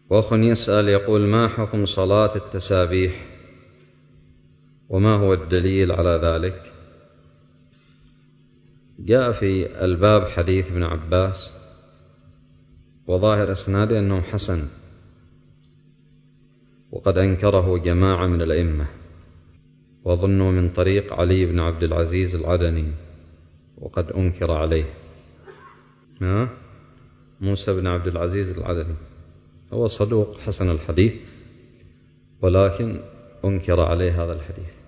وأخ يسأل يقول: ما حكم صلاة التسابيح وما هو الدليل على ذلك؟ جاء في الباب حديث ابن عباس وظاهر إسناده أنه حسن، وقد أنكره جماعة من الأئمة، وظنوا من طريق علي بن عبد العزيز العدني وقد أنكر عليه. موسى بن عبد العزيز العدني هو صدوق حسن الحديث، ولكن أنكر عليه هذا الحديث.